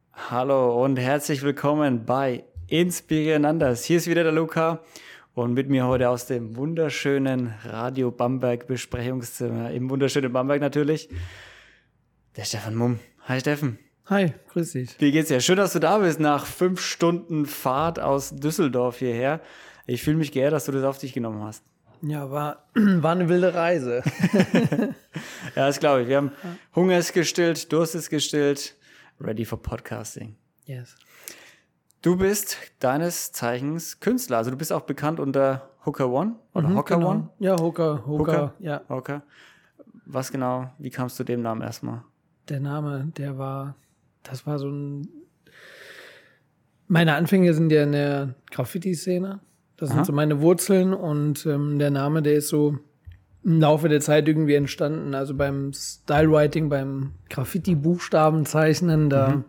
Hallo und herzlich willkommen bei Inspirieren anders. Hier ist wieder der Luca und mit mir heute aus dem wunderschönen Radio Bamberg Besprechungszimmer, im wunderschönen Bamberg natürlich, der Stefan Mumm. Hi Steffen. Hi, grüß dich. Wie geht's dir? Schön, dass du da bist nach 5 Stunden Fahrt aus Düsseldorf hierher. Ich fühle mich geehrt, dass du das auf dich genommen hast. Ja, war eine wilde Reise. Ja, das glaube ich. Wir haben Hunger ist gestillt, Durst ist gestillt, ready for Podcasting. Yes. Du bist deines Zeichens Künstler, also du bist auch bekannt unter Hooker One oder Hocker genau. One? Ja, Hooker, ja. Hocker. Was genau, wie kamst du dem Namen erstmal? Der Name, das war so meine Anfänge sind ja in der Graffiti-Szene. Das sind so meine Wurzeln und der Name, der ist so im Laufe der Zeit irgendwie entstanden. Also beim Stylewriting, beim Graffiti-Buchstabenzeichnen, da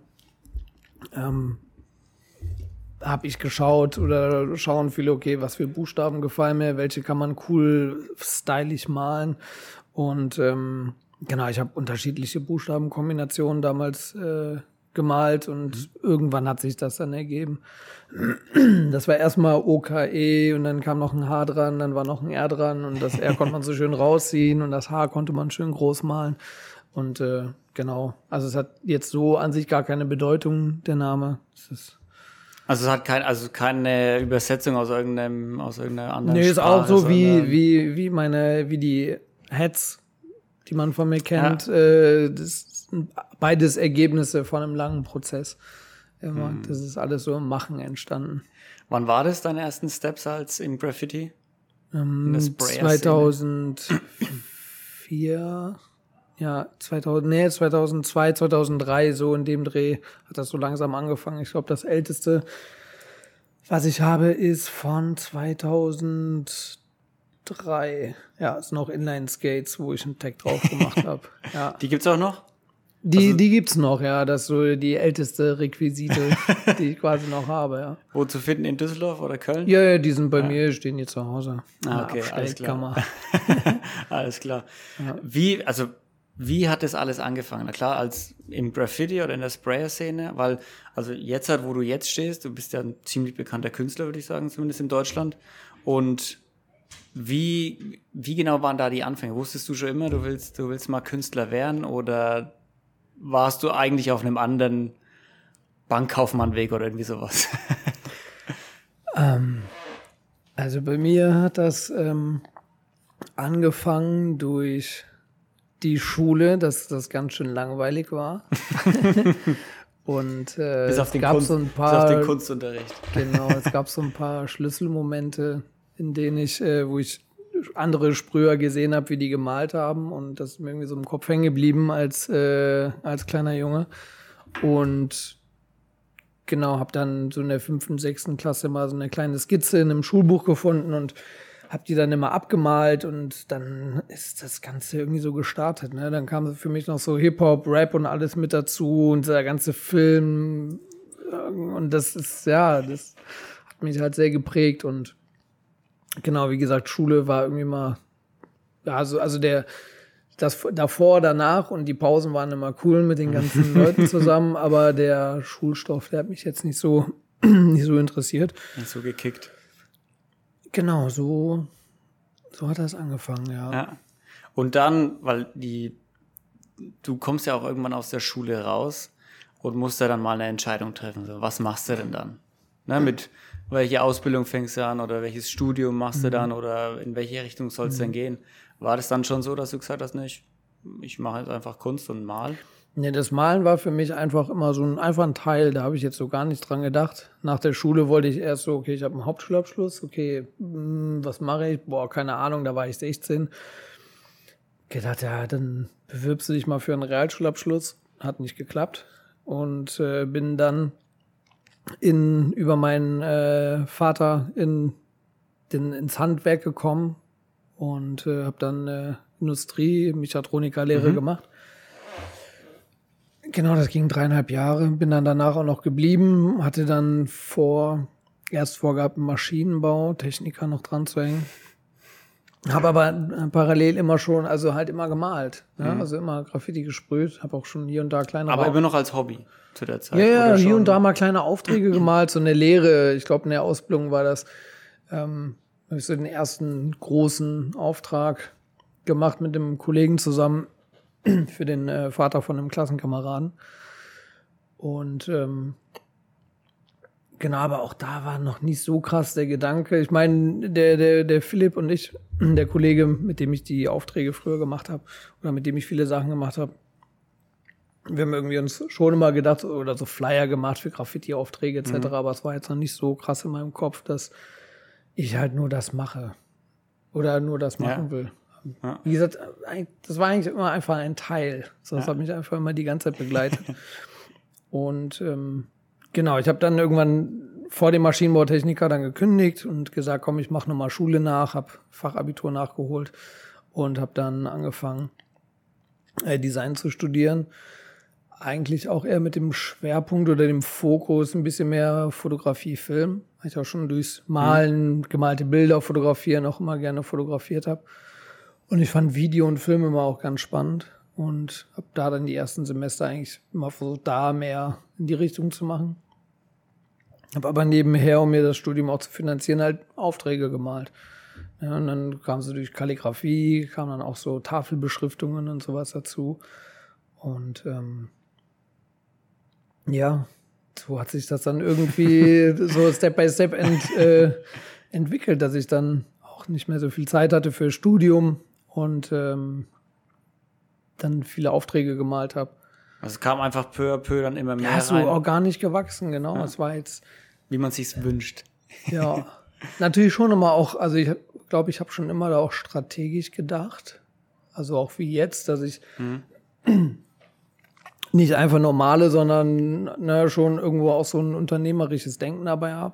habe ich geschaut oder schauen viele, okay, was für Buchstaben gefallen mir, welche kann man cool stylisch malen. Und genau, ich habe unterschiedliche Buchstabenkombinationen damals gemalt und irgendwann hat sich das dann ergeben. Das war erstmal OKE und dann kam noch ein H dran, dann war noch ein R dran und das R konnte man so schön rausziehen und das H konnte man schön groß malen. Und genau, also es hat jetzt so an sich gar keine Bedeutung, der Name. Also es hat keine Übersetzung aus irgendeiner anderen Nee, ist Sprache. auch so wie die Hats, die man von mir kennt. Ja. Das sind beides Ergebnisse von einem langen Prozess. Das ist alles so im Machen entstanden. Wann war das, deine ersten Steps als im Graffiti? 2004, ja, 2002, 2003, so in dem Dreh hat das so langsam angefangen. Ich glaube, das älteste, was ich habe, ist von 2003. Ja, es sind noch Inline-Skates, wo ich einen Tag drauf gemacht habe. Ja. Die gibt's auch noch? Die gibt's noch, ja. Das ist so die älteste Requisite, die ich quasi noch habe, ja. Wo zu finden, in Düsseldorf oder Köln? Ja, die sind bei mir, stehen hier zu Hause. Okay, alles klar. Alles klar. Ja. Wie hat das alles angefangen? Na klar, als im Graffiti oder in der Sprayer-Szene, weil, also jetzt halt, wo du jetzt stehst, du bist ja ein ziemlich bekannter Künstler, würde ich sagen, zumindest in Deutschland. Und wie genau waren da die Anfänge? Wusstest du schon immer, du willst mal Künstler werden oder warst du eigentlich auf einem anderen Bankkaufmannweg oder irgendwie sowas? Also bei mir hat das angefangen durch die Schule, dass das ganz schön langweilig war. Und bis auf den Kunstunterricht. Genau, es gab so ein paar Schlüsselmomente, in denen wo ich andere Sprüher gesehen habe, wie die gemalt haben, und das ist mir irgendwie so im Kopf hängen geblieben als kleiner Junge. Und genau, habe dann so in der 5., 6. Klasse mal so eine kleine Skizze in einem Schulbuch gefunden und habe die dann immer abgemalt und dann ist das Ganze irgendwie so gestartet. Ne? Dann kam für mich noch so Hip-Hop, Rap und alles mit dazu und der ganze Film und das hat mich halt sehr geprägt und genau, wie gesagt, Schule war irgendwie mal, ja, also das davor, danach und die Pausen waren immer cool mit den ganzen Leuten zusammen, aber der Schulstoff, der hat mich jetzt nicht so interessiert. Nicht so gekickt. Genau, so hat das angefangen, ja. Und dann, weil du kommst ja auch irgendwann aus der Schule raus und musst ja dann mal eine Entscheidung treffen. So, was machst du denn dann? Ne, mit welche Ausbildung fängst du an oder welches Studium machst du dann oder in welche Richtung soll es denn gehen? War das dann schon so, dass du gesagt hast, ne, ich mache jetzt einfach Kunst und mal? Nee, das Malen war für mich einfach immer so ein Teil, da habe ich jetzt so gar nicht dran gedacht. Nach der Schule wollte ich erst so, okay, ich habe einen Hauptschulabschluss, okay, was mache ich? Keine Ahnung, da war ich 16. Gedacht, ja, dann bewirbst du dich mal für einen Realschulabschluss. Hat nicht geklappt und bin dann über meinen Vater ins Handwerk gekommen und habe dann Industrie-Mechatroniker-Lehre gemacht. Genau, das ging 3,5 Jahre. Bin dann danach auch noch geblieben, hatte dann erst vorgehabt, einen Maschinenbau, Techniker noch dran zu hängen. Habe aber parallel immer schon, also halt immer gemalt. Ja? Mhm. Also immer Graffiti gesprüht. Habe auch schon hier und da kleine Aber immer noch als Hobby zu der Zeit. Ja, oder hier schon? und da mal kleine Aufträge gemalt, so eine Lehre. Ich glaube, in der Ausbildung war das, habe ich so den ersten großen Auftrag gemacht mit einem Kollegen zusammen für den Vater von einem Klassenkameraden. Und genau, aber auch da war noch nicht so krass der Gedanke. Ich meine, der Philipp und ich, der Kollege, mit dem ich die Aufträge früher gemacht habe oder mit dem ich viele Sachen gemacht habe, wir haben irgendwie uns schon immer gedacht oder so Flyer gemacht für Graffiti-Aufträge etc., aber es war jetzt noch nicht so krass in meinem Kopf, dass ich halt nur das mache oder nur das machen will. Ja. Wie gesagt, das war eigentlich immer einfach ein Teil. So, das hat mich einfach immer die ganze Zeit begleitet. Und genau, ich habe dann irgendwann vor dem Maschinenbautechniker dann gekündigt und gesagt, komm, ich mache nochmal Schule nach, habe Fachabitur nachgeholt und habe dann angefangen, Design zu studieren. Eigentlich auch eher mit dem Schwerpunkt oder dem Fokus ein bisschen mehr Fotografie, Film. Weil ich auch schon durchs Malen, gemalte Bilder fotografieren auch immer gerne fotografiert habe. Und ich fand Video und Film immer auch ganz spannend. Und habe da dann die ersten Semester eigentlich immer versucht, da mehr in die Richtung zu machen. Habe aber nebenher, um mir das Studium auch zu finanzieren, halt Aufträge gemalt. Ja, und dann kam so durch Kalligrafie, kamen dann auch so Tafelbeschriftungen und sowas dazu. Und ja, so hat sich das dann irgendwie so Step by Step entwickelt, dass ich dann auch nicht mehr so viel Zeit hatte für Studium und dann viele Aufträge gemalt habe. Also es kam einfach peu à peu dann immer mehr Ja, so rein, organisch gewachsen, genau. Es war jetzt, wie man sich's wünscht. ja, natürlich schon immer auch, also ich glaube, ich habe schon immer da auch strategisch gedacht. Also auch wie jetzt, dass ich nicht einfach normale, sondern schon irgendwo auch so ein unternehmerisches Denken dabei habe.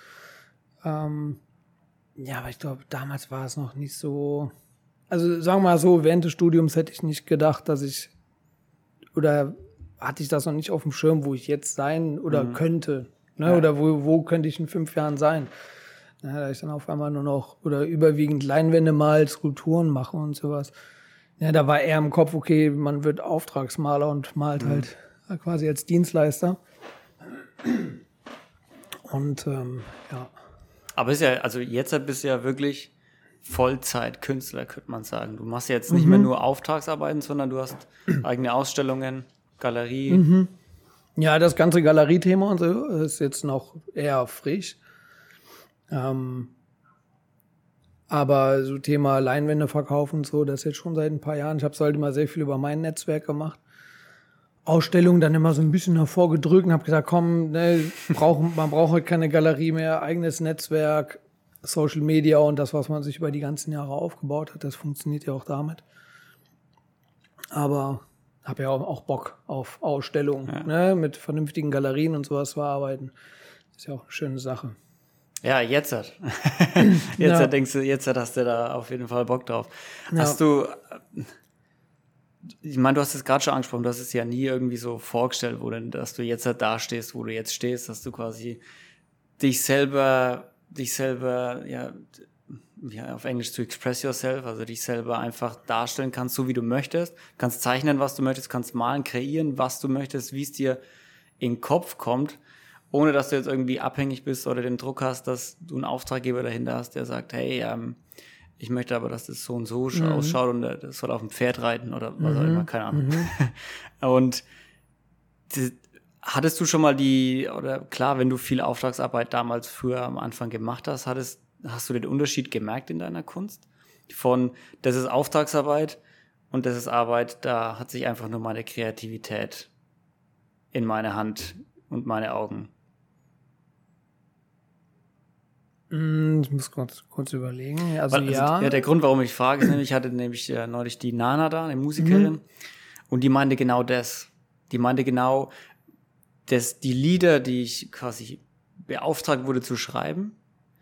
Ja, aber ich glaube, damals war es noch nicht so. Also sagen wir mal so, während des Studiums hätte ich nicht gedacht, dass ich oder hatte ich das noch nicht auf dem Schirm, wo ich jetzt sein oder könnte. Ne? Ja. Oder wo könnte ich in 5 Jahren sein? Ja, da ich dann auf einmal nur noch oder überwiegend Leinwände mal, Skulpturen mache und sowas. Ja, da war eher im Kopf, okay, man wird Auftragsmaler und malt halt quasi als Dienstleister. Und ja. Aber ist ja, also jetzt bist du ja wirklich Vollzeit-Künstler, könnte man sagen. Du machst jetzt nicht mehr nur Auftragsarbeiten, sondern du hast eigene Ausstellungen, Galerie. Ja, das ganze Galeriethema und so ist jetzt noch eher frisch. Aber so Thema Leinwände verkaufen und so, das ist jetzt schon seit ein paar Jahren. Ich habe es halt immer sehr viel über mein Netzwerk gemacht. Ausstellungen dann immer so ein bisschen hervorgedrückt und habe gesagt, komm, ne, man braucht heute keine Galerie mehr, eigenes Netzwerk, Social Media und das, was man sich über die ganzen Jahre aufgebaut hat, das funktioniert ja auch damit. Aber habe ja auch Bock auf Ausstellungen, ne, mit vernünftigen Galerien und sowas zu arbeiten. Ist ja auch eine schöne Sache. Ja, jetzt denkst du, jetzt hast du da auf jeden Fall Bock drauf. Ja. Hast du, ich meine, du hast es gerade schon angesprochen, du hast es ja nie irgendwie so vorgestellt, dass du jetzt da stehst, wo du jetzt stehst, dass du quasi dich selber, ja, auf Englisch to express yourself, also dich selber einfach darstellen kannst, so wie du möchtest, kannst zeichnen, was du möchtest, kannst malen, kreieren, was du möchtest, wie es dir in den Kopf kommt, ohne dass du jetzt irgendwie abhängig bist oder den Druck hast, dass du einen Auftraggeber dahinter hast, der sagt, hey, ich möchte aber, dass das so und so ausschaut und das soll auf dem Pferd reiten oder was auch immer, keine Ahnung. Und hattest du schon mal oder klar, wenn du viel Auftragsarbeit damals früher am Anfang gemacht hast, hast du den Unterschied gemerkt in deiner Kunst? Von, das ist Auftragsarbeit und das ist Arbeit, da hat sich einfach nur meine Kreativität in meine Hand und meine Augen. Ich muss kurz überlegen. Also der Grund, warum ich frage, ist nämlich, ich hatte nämlich neulich die Nana da, eine Musikerin, und die meinte genau das. Die meinte genau, dass die Lieder, die ich quasi beauftragt wurde zu schreiben,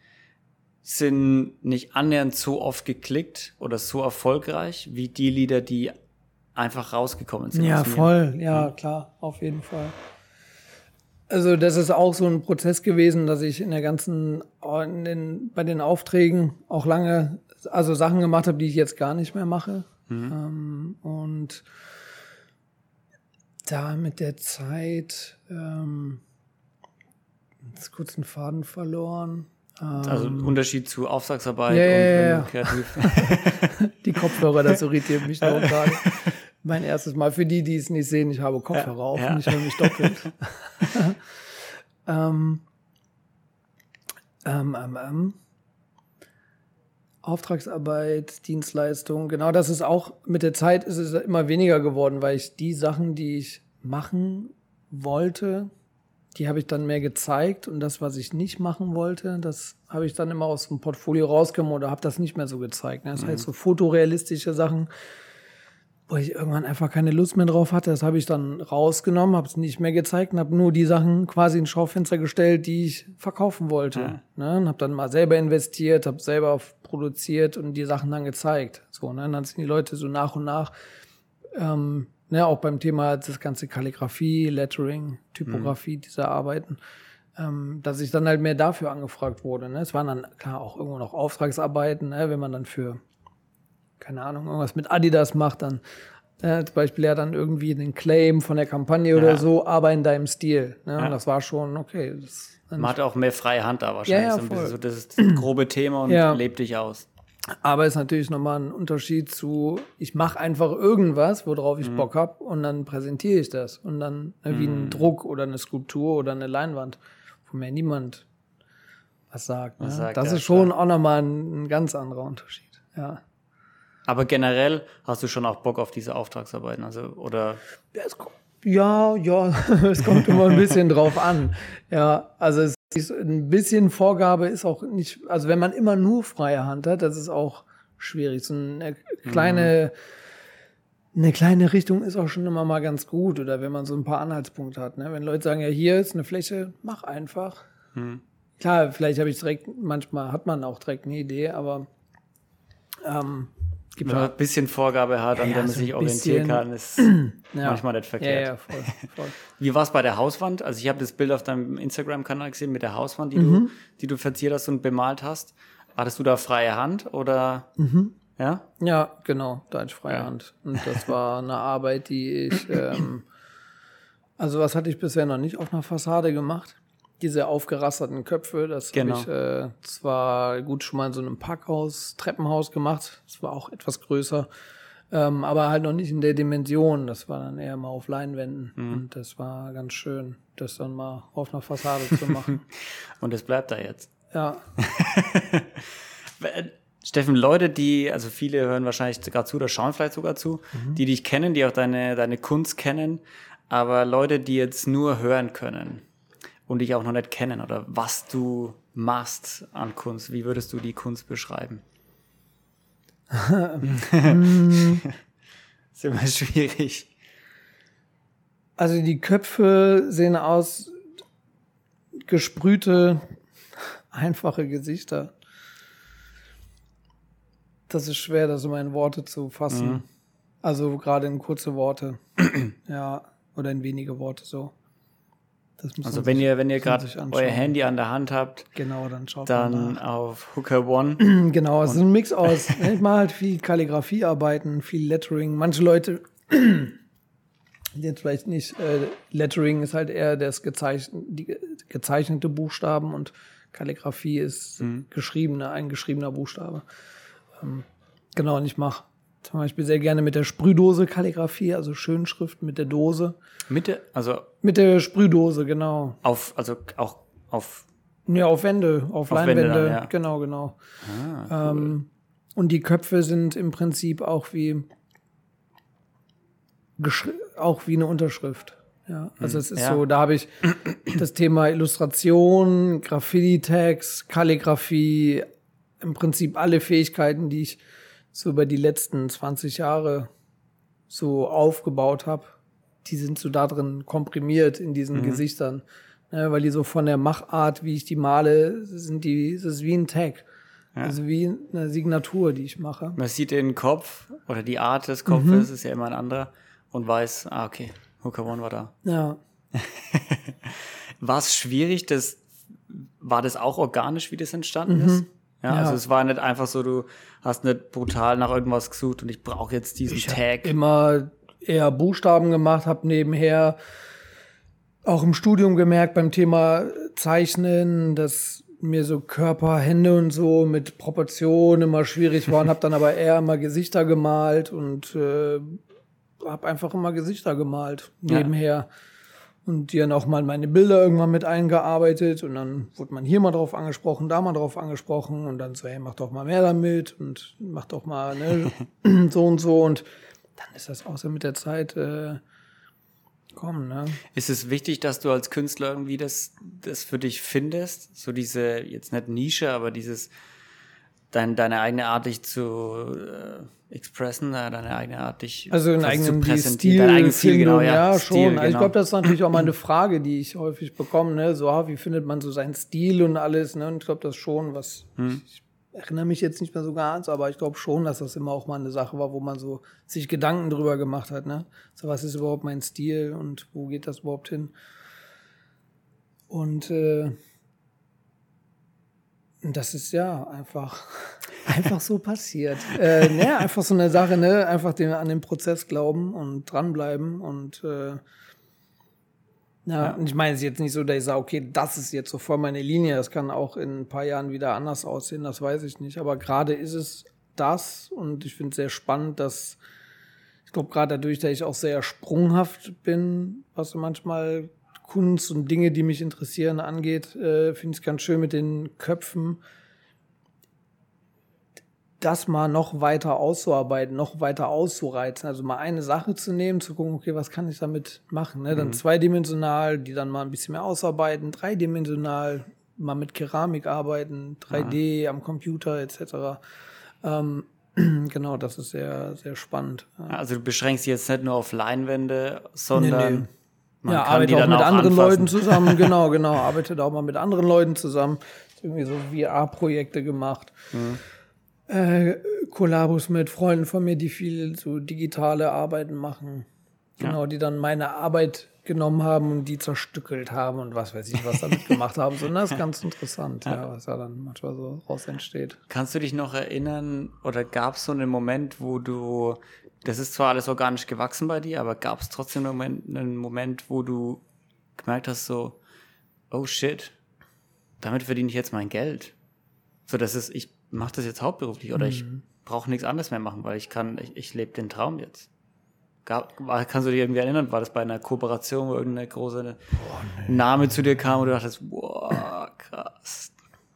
sind nicht annähernd so oft geklickt oder so erfolgreich wie die Lieder, die einfach rausgekommen sind. Ja, voll. Ja, klar, auf jeden Fall. Also das ist auch so ein Prozess gewesen, dass ich bei den Aufträgen auch lange also Sachen gemacht habe, die ich jetzt gar nicht mehr mache. Und da mit der Zeit jetzt kurz einen Faden verloren. Also Unterschied zu Auftragsarbeit Ja. kreativ. Die Kopfhörer, das irritiert mich noch gerade. Mein erstes Mal, für die es nicht sehen, ich habe Kopfhörer auf und ich höre mich doppelt. Auftragsarbeit, Dienstleistung, genau, das ist auch, mit der Zeit ist es immer weniger geworden, weil ich die Sachen, die ich machen wollte, die habe ich dann mehr gezeigt und das, was ich nicht machen wollte, das habe ich dann immer aus dem Portfolio rausgenommen oder habe das nicht mehr so gezeigt. Das heißt, so fotorealistische Sachen, wo ich irgendwann einfach keine Lust mehr drauf hatte, das habe ich dann rausgenommen, habe es nicht mehr gezeigt und habe nur die Sachen quasi ins Schaufenster gestellt, die ich verkaufen wollte. Ne? Und habe dann mal selber investiert, habe selber produziert und die Sachen dann gezeigt. So, ne? Und dann sind die Leute so nach und nach, auch beim Thema das ganze Kalligrafie, Lettering, Typografie, diese Arbeiten, dass ich dann halt mehr dafür angefragt wurde. Ne? Es waren dann klar auch irgendwo noch Auftragsarbeiten, ne? Wenn man dann für keine Ahnung, irgendwas mit Adidas macht, dann zum Beispiel ja dann irgendwie den Claim von der Kampagne oder so, aber in deinem Stil. Ne? Und das war schon okay. Man hat auch mehr freie Hand da wahrscheinlich. Ja, so ein bisschen so das grobe Thema und lebt dich aus. Aber ist natürlich nochmal ein Unterschied zu, ich mache einfach irgendwas, worauf ich Bock habe und dann präsentiere ich das. Und dann wie ein Druck oder eine Skulptur oder eine Leinwand, wo mir niemand was sagt. Ne? Das ist schon auch nochmal ein ganz anderer Unterschied. Ja. Aber generell hast du schon auch Bock auf diese Auftragsarbeiten, also oder? Ja, es kommt immer ein bisschen drauf an. Ja, also es ist ein bisschen Vorgabe ist auch nicht, also wenn man immer nur freie Hand hat, das ist auch schwierig. So eine kleine Richtung ist auch schon immer mal ganz gut oder wenn man so ein paar Anhaltspunkte hat. Ne? Wenn Leute sagen, ja, hier ist eine Fläche, mach einfach. Klar, vielleicht habe ich direkt, manchmal hat man auch direkt eine Idee, aber wenn man ein bisschen Vorgabe hat, an der man sich orientieren kann, ist manchmal nicht verkehrt. Ja, voll. Wie war es bei der Hauswand? Also ich habe das Bild auf deinem Instagram-Kanal gesehen mit der Hauswand, die du verziert hast und bemalt hast. Hattest du da freie Hand oder? Ja? Ja, genau, da hatte ich freie Hand. Und das war eine Arbeit, die ich, also was hatte ich bisher noch nicht auf einer Fassade gemacht. Diese aufgerasterten Köpfe, das habe ich zwar gut schon mal in so einem Parkhaus, Treppenhaus gemacht, das war auch etwas größer, aber halt noch nicht in der Dimension, das war dann eher mal auf Leinwänden und das war ganz schön, das dann mal auf einer Fassade zu machen. Und es bleibt da jetzt. Ja. Steffen, Leute, also viele hören wahrscheinlich sogar zu oder schauen vielleicht sogar zu, die dich kennen, die auch deine Kunst kennen, aber Leute, die jetzt nur hören können und dich auch noch nicht kennen oder was du machst an Kunst. Wie würdest du die Kunst beschreiben? Ist immer schwierig. Also die Köpfe sehen aus, gesprühte, einfache Gesichter. Das ist schwer, das in meine Worte zu fassen. Also gerade in kurze Worte. Ja, oder in wenige Worte so. Also wenn ihr gerade euer Handy an der Hand habt, genau, dann schaut dann auf Hooker One. Genau, es ist ein Mix aus. Ich mache halt viel Kalligrafiearbeiten, viel Lettering. Manche Leute, jetzt vielleicht nicht, Lettering ist halt eher die gezeichnete Buchstaben und Kalligrafie ist ein geschriebener Buchstabe. Genau, und ich mache zum Beispiel sehr gerne mit der Sprühdose Kalligrafie, also Schönschrift mit der Dose. Mit der Sprühdose, genau. Auf Wände, auf Leinwände, Wände dann, ja. Genau. Cool. Und die Köpfe sind im Prinzip auch wie eine Unterschrift. Ja, also es ist so, da habe ich das Thema Illustration, Graffiti-Tags, Kalligrafie, im Prinzip alle Fähigkeiten, die ich so über die letzten 20 Jahre so aufgebaut habe, die sind so da drin komprimiert in diesen Gesichtern. Ja, weil die so von der Machart, wie ich die male, es ist wie ein Tag. Ja. Also wie eine Signatur, die ich mache. Man sieht den Kopf oder die Art des Kopfes, ist ja immer ein anderer und weiß, okay, Hooker One war da. Ja. War es schwierig, war das auch organisch, wie das entstanden ist? Ja, also es war nicht einfach so, du hast nicht brutal nach irgendwas gesucht und ich brauche jetzt diesen Tag. Immer eher Buchstaben gemacht, habe nebenher auch im Studium gemerkt beim Thema Zeichnen, dass mir so Körper, Hände und so mit Proportionen immer schwierig waren, habe dann aber eher immer Gesichter gemalt und habe einfach immer Gesichter gemalt nebenher. Und die dann auch mal meine Bilder irgendwann mit eingearbeitet und dann wurde man hier mal drauf angesprochen, da mal drauf angesprochen und dann so, hey, mach doch mal mehr damit und mach doch mal so und so und dann ist das auch so mit der Zeit kommen. Ne? Ist es wichtig, dass du als Künstler irgendwie das für dich findest? So diese, jetzt nicht Nische, aber dieses, deine eigene Art dich zu expressen, deine eigene Art dich also einen eigenen Stil, dein eigenes Stil, genau, ja, Stil, schon. genau. Also ich glaube, das ist natürlich auch mal eine Frage, die ich häufig bekomme, ne? So, wie findet man so seinen Stil und alles, ne? Und ich glaube, das ist schon was, ich erinnere mich jetzt nicht mehr so ganz, aber ich glaube schon, dass das immer auch mal eine Sache war, wo man so sich Gedanken drüber gemacht hat, ne? So, was ist überhaupt mein Stil und wo geht das überhaupt hin? Und das ist ja einfach so passiert. Einfach so eine Sache, ne? Einfach an den Prozess glauben und dranbleiben und und ich meine, es ist jetzt nicht so, dass ich sage, okay, das ist jetzt so voll meine Linie. Das kann auch in ein paar Jahren wieder anders aussehen, das weiß ich nicht. Aber gerade ist es das und ich finde es sehr spannend, dass ich glaube, gerade dadurch, dass ich auch sehr sprunghaft bin, was so manchmal Kunst und Dinge, die mich interessieren, angeht, finde ich es ganz schön mit den Köpfen, das mal noch weiter auszuarbeiten, noch weiter auszureizen. Also mal eine Sache zu nehmen, zu gucken, okay, was kann ich damit machen? Ne? Dann zweidimensional, die dann mal ein bisschen mehr ausarbeiten, dreidimensional, mal mit Keramik arbeiten, 3D am Computer etc. Genau, das ist sehr, sehr spannend. Also du beschränkst dich jetzt nicht nur auf Leinwände, sondern man kann arbeite die auch dann mit auch anderen anfassen. Leuten zusammen, genau, arbeitet auch mal mit anderen Leuten zusammen. Irgendwie so VR-Projekte gemacht. Kollabos mit Freunden von mir, die viel so digitale Arbeiten machen. Genau, die dann meine Arbeit genommen haben und die zerstückelt haben und was weiß ich, was damit gemacht haben. So, das ist ganz interessant, was da dann manchmal so raus entsteht. Kannst du dich noch erinnern, oder gab es so einen Moment, wo du, das ist zwar alles organisch gewachsen bei dir, aber gab es trotzdem einen Moment, wo du gemerkt hast, so, oh shit, damit verdiene ich jetzt mein Geld. So, ich mache das jetzt hauptberuflich oder ich brauche nichts anderes mehr machen, weil ich lebe den Traum jetzt. Kannst du dich irgendwie erinnern, war das bei einer Kooperation, wo irgendeine große Name zu dir kam und du dachtest, boah, krass.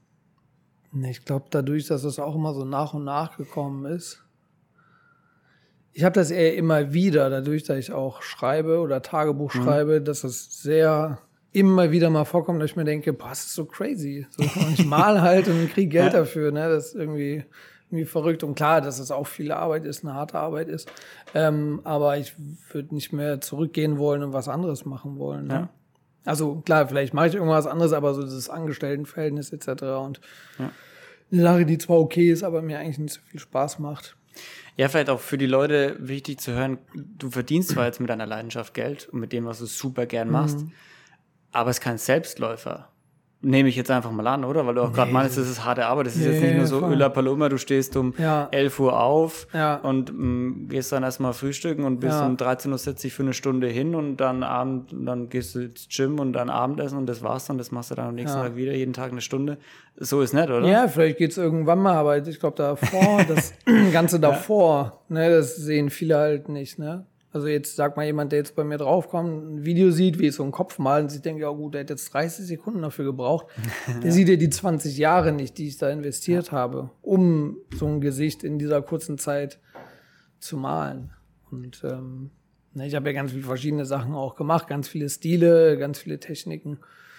Ich glaube, dadurch, dass es auch immer so nach und nach gekommen ist. Ich habe das eher immer wieder, dadurch, dass ich auch schreibe oder Tagebuch schreibe, dass es sehr immer wieder mal vorkommt, dass ich mir denke, boah, das ist so crazy. So, ich mal halt und kriege Geld dafür. Ne? Das ist irgendwie verrückt. Und klar, dass es auch viel Arbeit ist, eine harte Arbeit ist. Aber ich würde nicht mehr zurückgehen wollen und was anderes machen wollen. Ne? Ja. Also klar, vielleicht mache ich irgendwas anderes, aber so dieses Angestelltenverhältnis etc. Und eine Sache, die zwar okay ist, aber mir eigentlich nicht so viel Spaß macht. Ja, vielleicht auch für die Leute wichtig zu hören, du verdienst zwar jetzt mit deiner Leidenschaft Geld und mit dem, was du super gern machst, aber es ist kein Selbstläufer. Nehme ich jetzt einfach mal an, oder? Weil du auch gerade meinst, das ist harte Arbeit. Das ist jetzt nicht nur so Öla Paloma, du stehst um 11 Uhr auf und gehst dann erstmal frühstücken und bist um 13.40 Uhr für eine Stunde hin und dann gehst du ins Gym und dann Abendessen und das war's dann. Das machst du dann am nächsten Tag wieder, jeden Tag eine Stunde. So ist nett, oder? Ja, vielleicht geht's irgendwann mal, aber ich glaube davor, das Ganze davor, ne, das sehen viele halt nicht, ne? Also jetzt sag mal jemand, der jetzt bei mir draufkommt, ein Video sieht, wie ich so einen Kopf male und sich denkt, ja gut, der hat jetzt 30 Sekunden dafür gebraucht. Der sieht ja die 20 Jahre nicht, die ich da investiert habe, um so ein Gesicht in dieser kurzen Zeit zu malen. Und ich habe ja ganz viele verschiedene Sachen auch gemacht, ganz viele Stile, ganz viele Techniken.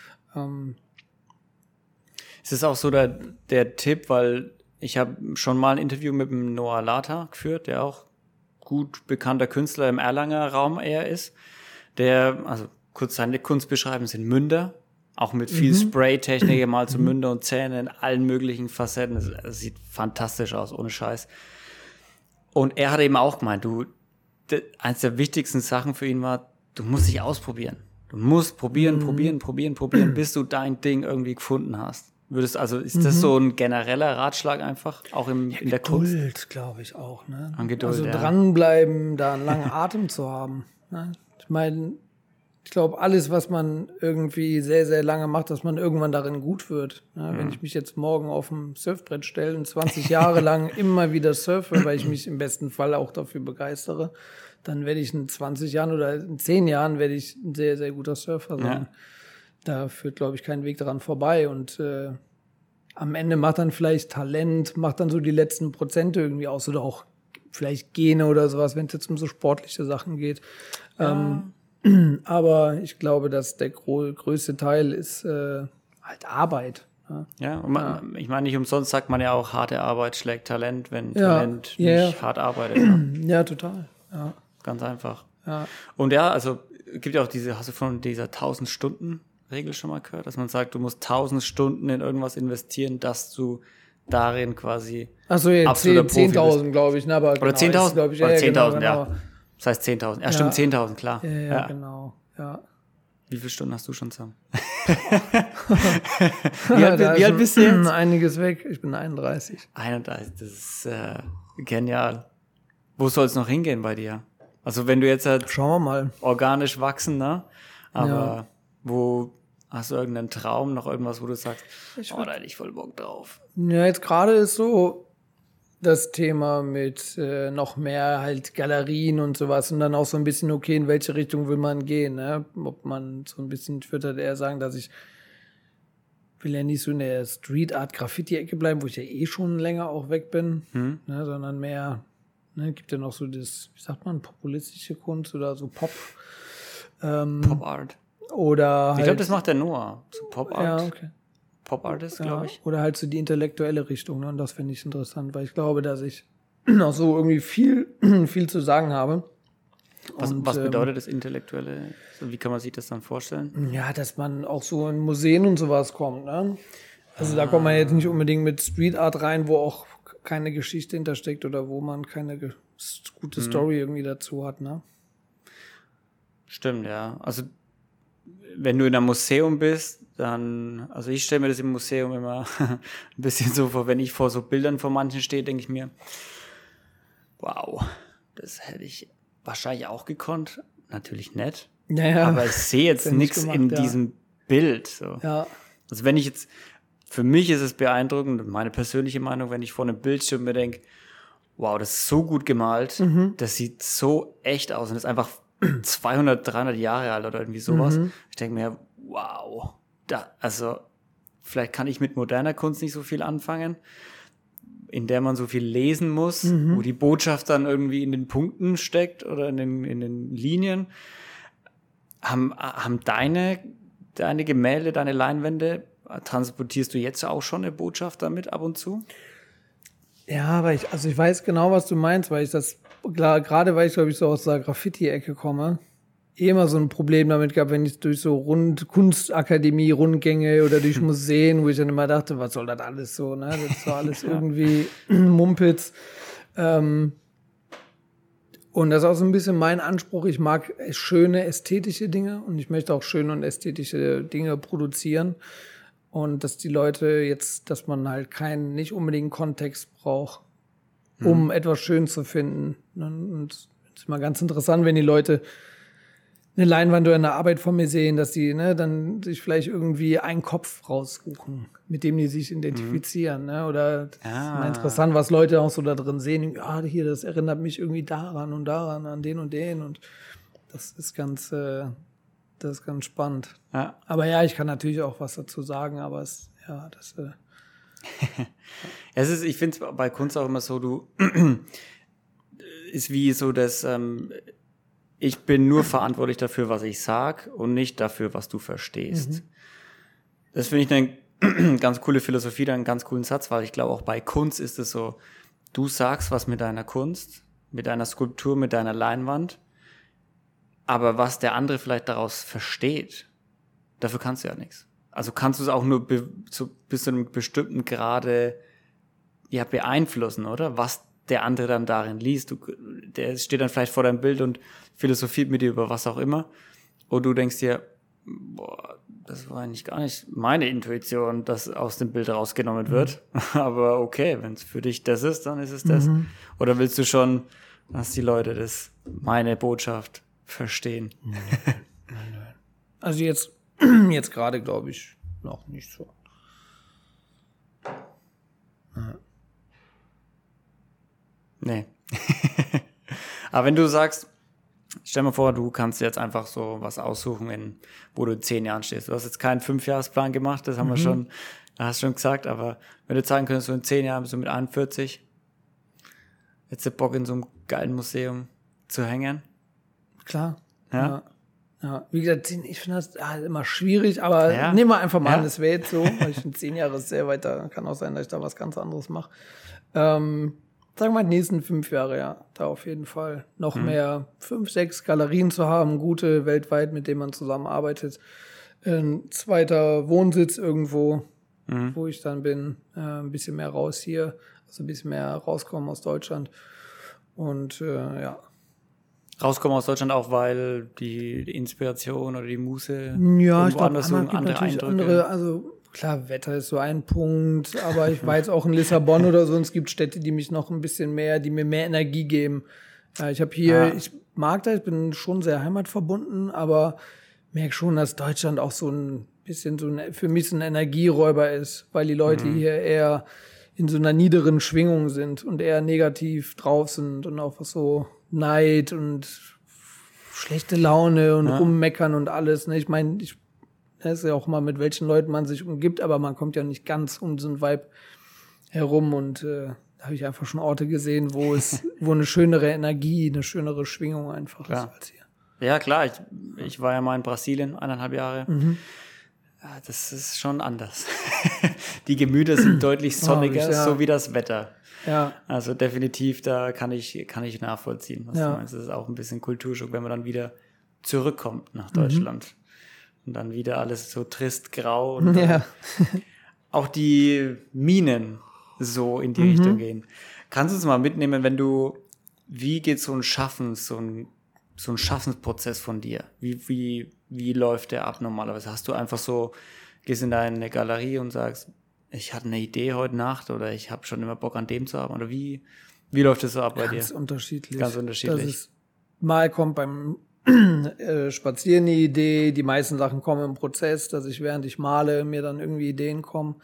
Es ist auch so der Tipp, weil ich habe schon mal ein Interview mit dem Noah Lata geführt, der auch gut bekannter Künstler im Erlanger Raum eher ist, also kurz seine Kunst beschreiben, sind Münder, auch mit viel Spray-Technik, mal zu Münder und Zähne in allen möglichen Facetten. Es sieht fantastisch aus, ohne Scheiß. Und er hat eben auch gemeint, eins der wichtigsten Sachen für ihn war, du musst dich ausprobieren. Du musst probieren, bis du dein Ding irgendwie gefunden hast. Ist das so ein genereller Ratschlag einfach, auch in der Kunst? Geduld, glaube ich auch. Ne? An Geduld, also ja. dranbleiben, da einen langen Atem zu haben. Ne? Ich meine, ich glaube, alles, was man irgendwie sehr, sehr lange macht, dass man irgendwann darin gut wird. Ne? Wenn ich mich jetzt morgen auf ein Surfbrett stelle und 20 Jahre lang immer wieder surfe, weil ich mich im besten Fall auch dafür begeistere, dann werde ich in 20 Jahren oder in 10 Jahren werde ich ein sehr, sehr guter Surfer sein. Ja. Da führt, glaube ich, kein Weg daran vorbei. Und am Ende macht dann vielleicht Talent, macht dann so die letzten Prozente irgendwie aus oder auch vielleicht Gene oder sowas, wenn es jetzt um so sportliche Sachen geht. Ja. Aber ich glaube, dass der größte Teil ist halt Arbeit. Ja, und ich meine, nicht umsonst sagt man ja auch, harte Arbeit schlägt Talent, wenn Talent nicht hart arbeitet. Ne? Ja, total. Ja. Ganz einfach. Ja. Und ja, also gibt ja auch hast du von dieser 1000-Stunden-Regel schon mal gehört, dass man sagt, du musst 1000 Stunden in irgendwas investieren, dass du darin quasi Achso, jetzt absoluter Profi 10.000, glaube ich. Ne? Aber Oder 10.000? glaube ich. Oder Ja, 10.000, genau. ja. Das heißt 10.000. Ja, stimmt, 10.000, klar. Ja, genau. Ja. Wie viele Stunden hast du schon zusammen? Wie alt bist du jetzt? Einiges weg. Ich bin 31. 31, das ist genial. Wo soll es noch hingehen bei dir? Also wenn du jetzt halt Schauen wir mal. organisch wachsen, ne? Aber wo hast du irgendeinen Traum, noch irgendwas, wo du sagst, da hätte ich voll Bock drauf. Ja, jetzt gerade ist so das Thema mit noch mehr halt Galerien und sowas und dann auch so ein bisschen, okay, in welche Richtung will man gehen, ne? Ob man so ein bisschen, ich würde halt eher sagen, dass ich will ja nicht so in der Street Art Graffiti-Ecke bleiben, wo ich ja eh schon länger auch weg bin, ne? Sondern mehr, ne? Gibt ja noch so das, wie sagt man, populistische Kunst oder so Pop. Pop Art. Oder Ich halt, glaube, das macht der Noah. So Pop Art. ja, okay. Pop Artist, glaube ich. Oder halt so die intellektuelle Richtung, ne? Und das finde ich interessant, weil ich glaube, dass ich auch so irgendwie viel zu sagen habe. Was bedeutet das Intellektuelle? So, wie kann man sich das dann vorstellen? Ja, dass man auch so in Museen und sowas kommt, ne? Also da kommt man jetzt nicht unbedingt mit Street Art rein, wo auch keine Geschichte hintersteckt oder wo man keine gute Story irgendwie dazu hat, ne? Stimmt, ja. Also wenn du in einem Museum bist, dann, also ich stelle mir das im Museum immer ein bisschen so vor, wenn ich vor so Bildern von manchen stehe, denke ich mir, wow, das hätte ich wahrscheinlich auch gekonnt. Natürlich nicht. Ja. Aber ich sehe jetzt nichts in diesem Bild. So. Ja. Also wenn ich jetzt, für mich ist es beeindruckend, meine persönliche Meinung, wenn ich vor einem Bildschirm mir denke, wow, das ist so gut gemalt, das sieht so echt aus und ist einfach 200, 300 Jahre alt oder irgendwie sowas. Ich denke mir, wow, also vielleicht kann ich mit moderner Kunst nicht so viel anfangen, in der man so viel lesen muss, wo die Botschaft dann irgendwie in den Punkten steckt oder in den Linien. Haben deine Gemälde, deine Leinwände, transportierst du jetzt auch schon eine Botschaft damit ab und zu? Ja, aber ich weiß genau, was du meinst, weil ich das, gerade weil ich, glaube ich, so aus der Graffiti-Ecke komme, immer so ein Problem damit gehabt, wenn ich durch so Kunstakademie, Rundgänge oder durch Museen, wo ich dann immer dachte, was soll das alles so, ne? Das ist doch alles irgendwie Mumpitz. Und das ist auch so ein bisschen mein Anspruch. Ich mag schöne ästhetische Dinge und ich möchte auch schöne und ästhetische Dinge produzieren. Und dass die Leute jetzt, dass man halt nicht unbedingt Kontext braucht, um etwas schön zu finden. Und es ist mal ganz interessant, wenn die Leute eine Leinwand oder eine Arbeit von mir sehen, dass die dann sich vielleicht irgendwie einen Kopf raussuchen, mit dem die sich identifizieren. Ne? Oder das ist mal interessant, was Leute auch so da drin sehen. Ja, hier, das erinnert mich irgendwie daran und daran, an den und den. Und das ist ganz spannend. Ja. Aber ja, ich kann natürlich auch was dazu sagen, aber ich finde es bei Kunst auch immer so, ist wie so, dass ich bin nur verantwortlich dafür, was ich sag und nicht dafür, was du verstehst. Das finde ich eine ganz coole Philosophie, einen ganz coolen Satz, weil ich glaube, auch bei Kunst ist es so, du sagst was mit deiner Kunst, mit deiner Skulptur, mit deiner Leinwand, aber was der andere vielleicht daraus versteht, dafür kannst du ja nichts. Also kannst du es auch nur bis zu einem bestimmten Grade beeinflussen, oder? Was der andere dann darin liest. Der steht dann vielleicht vor deinem Bild und philosophiert mit dir über was auch immer. Und du denkst dir, boah, das war eigentlich gar nicht meine Intuition, dass aus dem Bild rausgenommen wird. Aber okay, wenn es für dich das ist, dann ist es das. Oder willst du schon, dass die Leute meine Botschaft verstehen? Nein. Also jetzt gerade, glaube ich, noch nicht so. Nee. Aber wenn du sagst, stell dir mal vor, du kannst jetzt einfach so was aussuchen, wo du in 10 Jahren stehst. Du hast jetzt keinen 5-Jahresplan gemacht, das haben wir schon, hast du schon gesagt, aber wenn du jetzt sagen könntest, so in 10 Jahren bist du mit 41, hättest du Bock in so einem geilen Museum zu hängen? Klar. Ja. Ja, wie gesagt, ich finde das immer schwierig, aber nehmen wir einfach mal an, das wäre jetzt so, weil ich finde 10 Jahre ist sehr weit, da kann auch sein, dass ich da was ganz anderes mache. Sagen wir mal, die nächsten 5 Jahre, ja, da auf jeden Fall noch mehr 5, 6 Galerien zu haben, gute weltweit, mit denen man zusammenarbeitet. Ein zweiter Wohnsitz irgendwo, wo ich dann bin, ein bisschen mehr raus hier, also ein bisschen mehr rauskommen aus Deutschland und ja. Rauskommen aus Deutschland auch, weil die Inspiration oder die Muße ja, ich glaube, so andere Eindrücke. Also klar, Wetter ist so ein Punkt, aber ich war jetzt auch in Lissabon oder so und es gibt Städte, die mich noch ein bisschen mehr, die mir mehr Energie geben. Ich habe hier, ich mag das, ich bin schon sehr heimatverbunden, aber merke schon, dass Deutschland auch so ein bisschen für mich so ein Energieräuber ist, weil die Leute hier eher in so einer niederen Schwingung sind und eher negativ drauf sind und auch was so Neid und schlechte Laune und rummeckern und alles. Ne? Ich meine, das ist ja auch mal, mit welchen Leuten man sich umgibt, aber man kommt ja nicht ganz um so einen Vibe herum und da habe ich einfach schon Orte gesehen, wo eine schönere Energie, eine schönere Schwingung einfach ist als hier. Ja, klar. Ich war ja mal in Brasilien 1,5 Jahre. Ja, das ist schon anders. Die Gemüter sind deutlich sonniger, so wie das Wetter. Ja. Also definitiv, da kann ich nachvollziehen, was du meinst. Das ist auch ein bisschen Kulturschock, wenn man dann wieder zurückkommt nach Deutschland. Und dann wieder alles so trist grau und auch die Minen so in die Richtung gehen. Kannst du uns mal mitnehmen, wie geht so ein Schaffensprozess von dir? Wie läuft der ab normalerweise? Hast du einfach so, gehst in deine Galerie und sagst, ich hatte eine Idee heute Nacht oder ich habe schon immer Bock an dem zu arbeiten? Oder wie läuft das so ab bei dir? Ganz unterschiedlich. Ganz unterschiedlich. Mal kommt beim Spazieren die Idee, die meisten Sachen kommen im Prozess, dass ich, während ich male, mir dann irgendwie Ideen kommen.